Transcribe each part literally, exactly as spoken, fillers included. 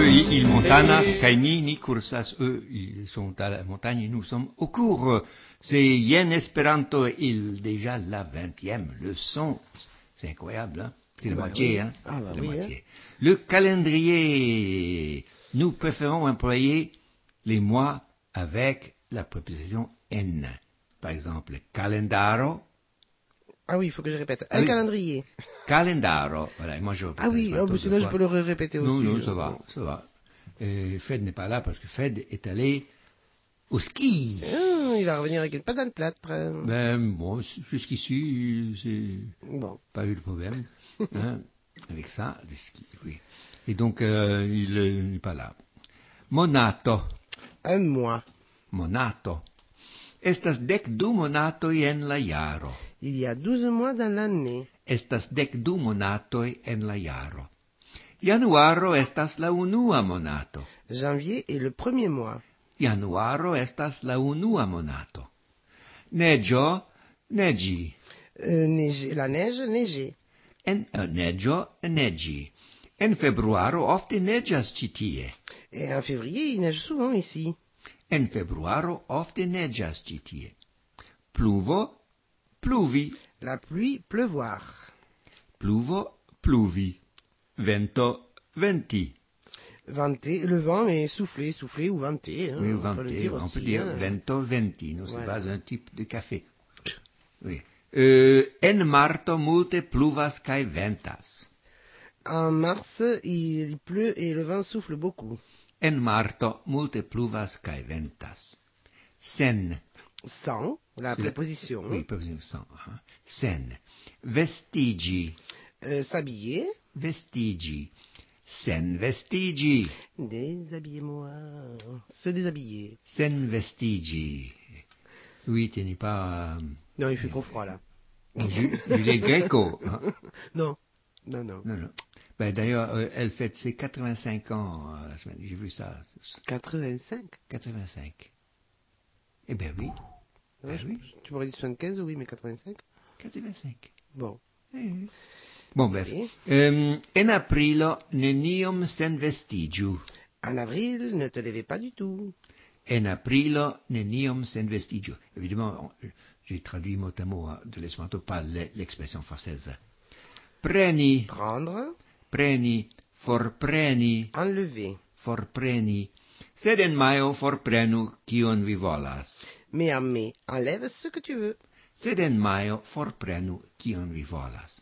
il, il montanas caini ni cursas, eux, ils sont à la montagne et nous sommes au cours. C'est Yen Esperanto, il déjà la vingtième leçon. C'est incroyable, hein? C'est la Bah moitié, oui. hein? Ah bah C'est la oui, moitié. Le calendrier. Nous préférons employer les mois avec la préposition N. Par exemple, calendaro. Ah oui, il faut que je répète. Ah Un oui. calendrier. Calendaro. Voilà, et moi je répète Ah oui, un oh, peu mais de sinon je fois. peux le répéter Non, aussi. non, je- ça va, ça va. Et Fed n'est pas là parce que Fed est allé au ski. Ah, il va revenir avec une patate plate. euh. Ben, bon, jusqu'ici, c'est Bon. pas eu de problème, hein, avec ça, le ski, oui. Et donc, euh, il euh, n'est pas là. Monato, Un mois. monato. Estas dec du monatoi en la jaro. Il y a douze mois dans l'année. Estas dec du monatoi en la jaro. Januaro estas la unua monato. Janvier est le premier mois. Januaro estas la unua monato. Neggio, neggi. Euh, neiger- la neige, neiger. En uh, neggio, neggi. En februaro ofte neggias ci tie. Et en février, il neige souvent ici. En februaro ofte neggias ci tie. Pluvo, pluvi. La pluie, pleuvoir. Pluvo, pluvi. Vento, venti. Vanter, le vent est soufflé, soufflé ou vanté. Hein, Oui, on peut le venti, dire on aussi. peut dire hein. vento, venti. Non, c'est Voilà. pas un type de café. Oui. Euh, en marto multe pluvas cae ventas. En mars, il pleut et le vent souffle beaucoup. En marto multe pluvas cae ventas. Sen. Sans, la C'est la- préposition. Oui, préposition sans. Hein. Sen. Vestigi. Euh, s'habiller. Vestigi. Sen vestigi. Déshabillez-moi. Se déshabiller. Sen vestigi. Oui, tu n'es pas euh, Non, il fait trop froid là. Ju- Juliette Gréco. Hein. Non, non, non. Non, non. Ben, d'ailleurs, euh, elle fête ses quatre-vingt-cinq ans euh, la semaine. J'ai vu ça. quatre-vingt-cinq. quatre-vingt-cinq. Eh ben oui. Ouais, Ben je- oui. Tu m'aurais dit soixante-quinze, oui, mais quatre-vingt-cinq. quatre-vingt-cinq. Bon. Eh oui. Bon, bref. Et Euh, en aprilo nenium sen vestigiu. en avril, ne te levez pas du tout. En aprilo nenium sen vestigiu. Évidemment, on- j'ai traduit mot à mot hein, de l'espéranto, pas le- l'expression française. Preni, Prendre, preni, forpreni, enlever. forpreni. Sed en maio forprenu kion vi volas. Mais en mai, enlève ce que tu veux. Sed en maio forprenu kion vi volas.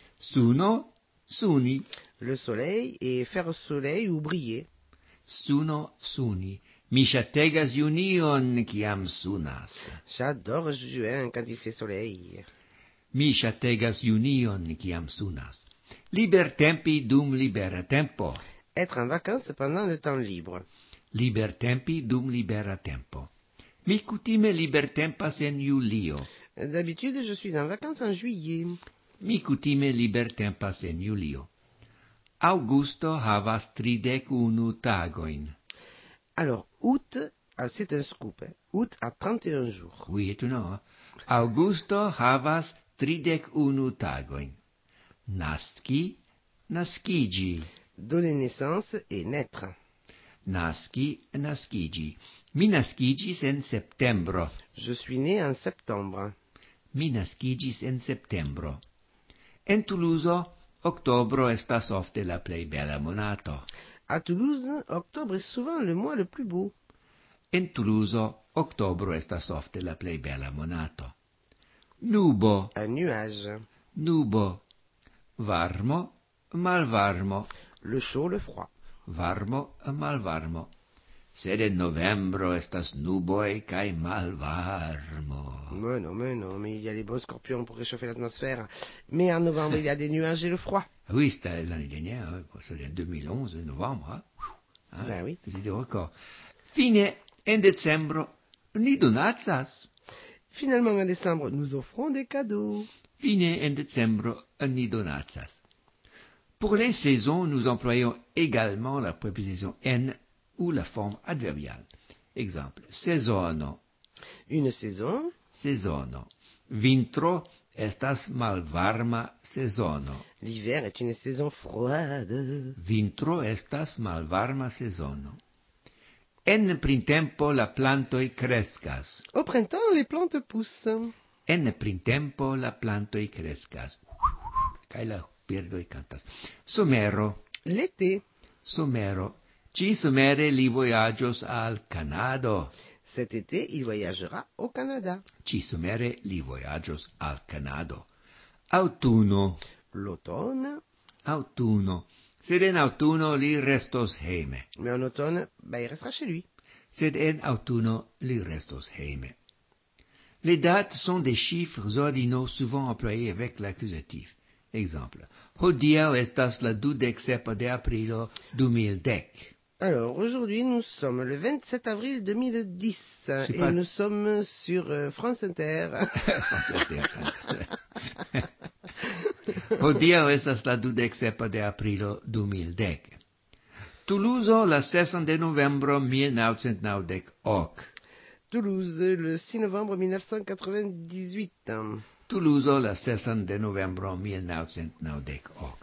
Suno, suni, Le soleil et faire soleil ou briller. suno, suni. Mi ŝategas junion kiam sunas. J'adore juin quand il fait soleil. Mi ŝategas junion kiam sunas. Libertempi dum libera tempo. Être en vacances pendant le temps libre. Libertempi dum libera tempo. Mi kutime libertempas en julio. D'habitude, je suis en vacances en juillet. Mi kutime libertempas en julio. Augusto havas tridek unu tagojn. Alors, août, ah, c'est un scoop. hein. Août a trente et un jours. Oui, étonnant, hein? Augusto havas tridek unu tagojn. Naski, naskigi. Donner naissance et naître. Naski, naskigi. Mi naskigis en septembro. Je suis né en septembre. Mi naskigis en septembro. En Toulouse, oktobro estas ofte la plej bela monato. À Toulouse, octobre est souvent le mois le plus beau. En Toulouse, oktobro estas ofte la plej bela monato. Nubo, Un nuage. nubo. Varmo, malvarmo. Le chaud, le froid. Varmo, malvarmo. Sed en novembro estas nuboj kaj malvarmo. Mais non, mais non, mais il y a les bons scorpions pour réchauffer l'atmosphère. Mais en novembre, il y a des nuages et le froid. Ah oui, c'était l'année dernière, hein, c'était en deux mille onze, novembre. Hein. Hein, Ben oui. C'est des records. Fine, en decembro, ni donacas. Finalement, en décembre, nous offrons des cadeaux. Fine, en decembro, ni donacas. Pour les saisons, nous employons également la préposition en ou la forme adverbiale. Exemple, sezono, Une saison, sezono. Vintro estas malvarma sezono. L'hiver est une saison froide. Vintro estas malvarma sezono. En printempo la plantoj kreskas. Au printemps, les plantes poussent. En printempo la plantoj kreskas. Kaj la birdoj kantas. Somero. L'été. Somero. Ci somere li vojaĝos al Kanado. Cet été, il voyagera au Canada. Ci somere li vojaĝos al Kanado. Aŭtuno. L'automne. Aŭtuno. Sed en aŭtuno li restos hejme. Mais en automne, bah, il restera chez lui. Sed en aŭtuno li restos hejme. Les dates sont des chiffres ordinaux souvent employés avec l'accusatif. Exemple. Hodiaŭ estas la dudek sepa de aprilo du mil dek. Alors, aujourd'hui, nous sommes le vingt-sept avril deux mille dix et pas... nous sommes sur euh, France Inter. France Inter. Hodiaŭ estas la dudek sepa de aprilo du mil dek. Toulouse, la sesan de novembro mil naŭcent naŭdek ok. Toulouse, le six novembre mille neuf cent quatre-vingt-dix-huit. Toulouse, la sesan de novembro mil naŭcent naŭdek ok.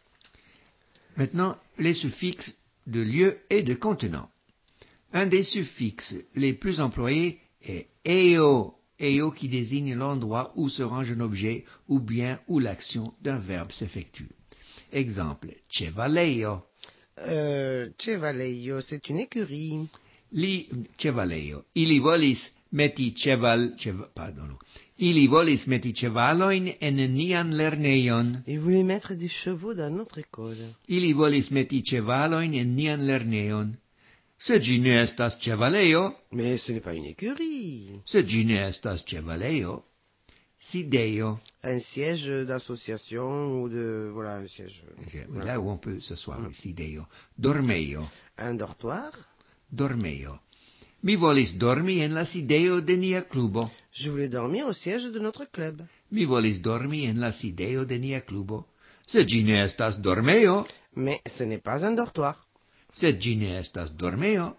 Maintenant, les suffixes de lieu et de contenant. Un des suffixes les plus employés est eo, eo qui désigne l'endroit où se range un objet ou bien où l'action d'un verbe s'effectue. Exemple, chevaleio. Euh, Chevaleio, c'est une écurie. Li chevaleio. Ili volis meti cheval, cheval pardon. Ili volis meti chevalojn en nian lernejon. Il voulait mettre des chevaux dans notre école. Ili volis meti chevalojn en nian lernejon. Sed ĝi ne estas chevalejo. Mais ce n'est pas une écurie. Sed ĝi ne estas chevalejo. Sidejo. Un siège d'association ou de... Voilà, un siège... Là Voilà. où on peut s'asseoir, mm. Sidejo. Dormejo. Un dortoir. Dormejo. Mi volis dormi en la sidejo de nia klubo. Je voulais dormir au siège de notre club. Mi volis dormi en la sidejo de nia klubo. Sed ĝi ne estas dormejo. Mais ce n'est pas un dortoir. Sed ĝi ne estas dormejo.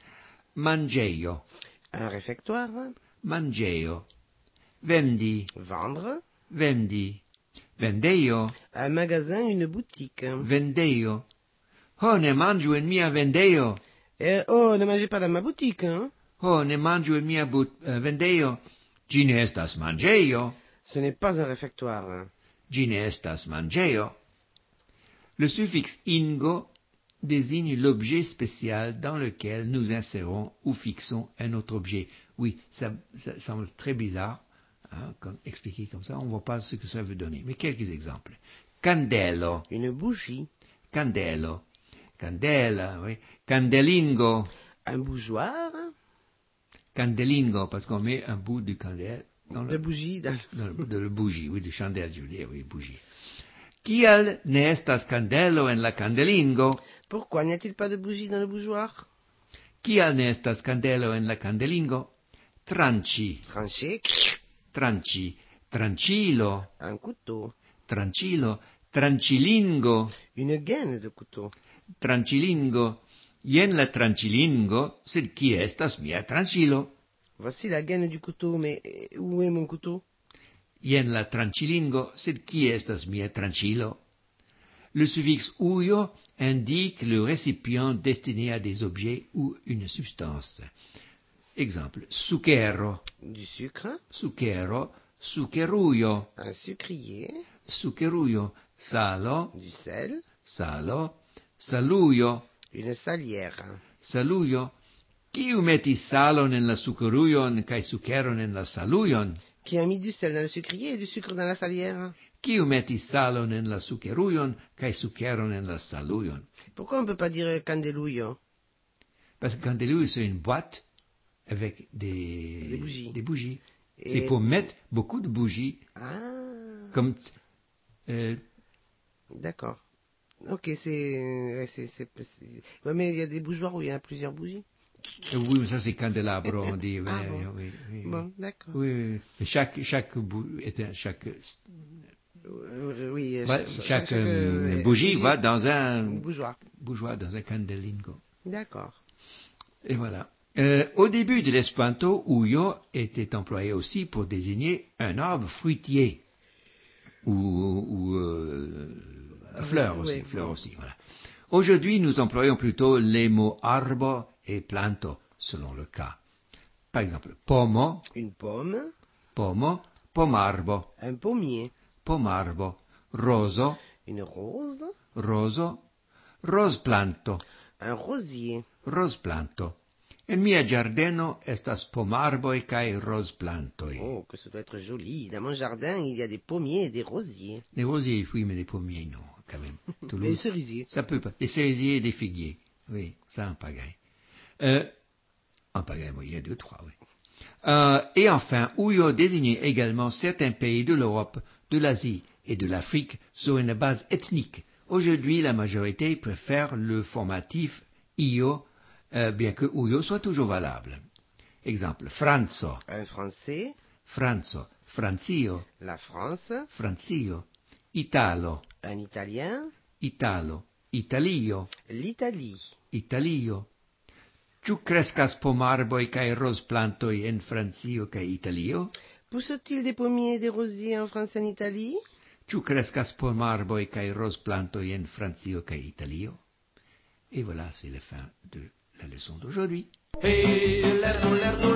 Manĝejo. Un réfectoire. Manĝejo. Vendi. Vendre. Vendi. Vendejo. Un magasin, une boutique. Vendejo. Ho, ne manĝu en mia vendejo. Eh, oh, ne mangez pas dans ma boutique, hein? Ho, ne manĝu en mia but, uh, vendejo. Ĝi ne estas manĝejo. Ce n'est pas un réfectoire. Hein? Ĝi ne estas manĝejo. Le suffixe ingo désigne l'objet spécial dans lequel nous insérons ou fixons un autre objet. Oui, ça, ça semble très bizarre, hein, comme, expliqué comme ça, on ne voit pas ce que ça veut donner. Mais quelques exemples. Candelo. Une bougie. Candelo. Candela, oui. Candelingo. Un bougeoir. Candelingo, parce qu'on met un bout de candelle dans de le, bougie. Dans... dans le, de la bougie, oui, de chandelle, je veux dire, oui, bougie. Kial ne estas candelo en la candelingo? Pourquoi n'y a-t-il pas de bougie dans le bougeoir? Kial ne estas candelo en la candelingo? Tranchi. Tranché. Tranchi. Tranchilo. Un couteau. Tranchilo. Tranchilingo. Une gaine de couteau. Tranchilingo. Jen la tranchilingo, sed qui estas mia tranchilo? Voici la gaine du couteau, mais où est mon couteau? Jen la tranchilingo, sed qui estas mia tranchilo? Le suffixe ujo indique le récipient destiné à des objets ou une substance. Exemple, sucero. Du sucre. Sucero, suckerujo. Un sucrier. Suckerujo. Salo. Du sel. Salo. Salujo. Une salière. Salujo. Kiu metis salon en la suckerujon kaj sukeron en la salujon? Qui a mis du sel dans le sucrier et du sucre dans la salière? Kiu metis salon en la suckerujon kaj sukeron en la salujon? Pourquoi on ne peut pas dire candeluyo? Parce que candelujo, c'est une boîte avec des, des bougies. Des bougies. Et... C'est pour mettre beaucoup de bougies. Ah. Comme. Euh... D'accord. Ok, c'est, c'est, c'est, c'est... Ouais, mais il y a des bougeoirs où il y a plusieurs bougies. Oui, mais ça c'est candelabro, on dit. Ah, oui, bon. oui, oui, Bon, d'accord. Oui, oui. Mais chaque, chaque, bou... chaque, euh, oui, ouais, chaque, chaque, chaque euh, euh, bougie, bougie va dans un bougeoir. bougeoir, dans un candelingo. D'accord. Et voilà. Euh, au début de l'espéranto, ujo était employé aussi pour désigner un arbre fruitier. ou, ou euh, Ah, fleurs oui, aussi, oui, fleurs oui. aussi, voilà. Aujourd'hui, nous employons plutôt les mots arbo et planto, selon le cas. Par exemple, pomo, Une pomme, pomo, pomarbo, un pommier, pomarbo, roso, une rose, roso, rosplanto, un rosier. rosplanto. En mia giardeno estas pomarboj kaj rosplantoj. Oh, que ça doit être joli. Dans mon jardin, il y a des pommiers et des rosiers. Les rosiers, oui, mais les pommiers, non, quand même. Les Toulouse, cerisiers. ça peut pas. Les cerisiers et les figuiers. Oui, ça en pagaille. Euh, en pagaille, moi, il y a deux, trois, oui. Euh, et enfin, Ouyo désignait également certains pays de l'Europe, de l'Asie et de l'Afrique sur une base ethnique. Aujourd'hui, la majorité préfère le formatif io, euh, bien que Ouyo soit toujours valable. Exemple, Franzo, Un Français, Franzo, Franzio, la France, Franzio, Italo, un Italien, Italo, Italio, l'Italie. Italio. Ĉu kreskas pomarboj kaj rozplantoj en Francio kaj Italio? Pousse-t-il des pommiers et des rosiers en France et en Italie? Ĉu kreskas pomarboj kaj rozplantoj en Francio kaj Italio? Et voilà, c'est la fin de la leçon d'aujourd'hui. Hey, lerno, lerno,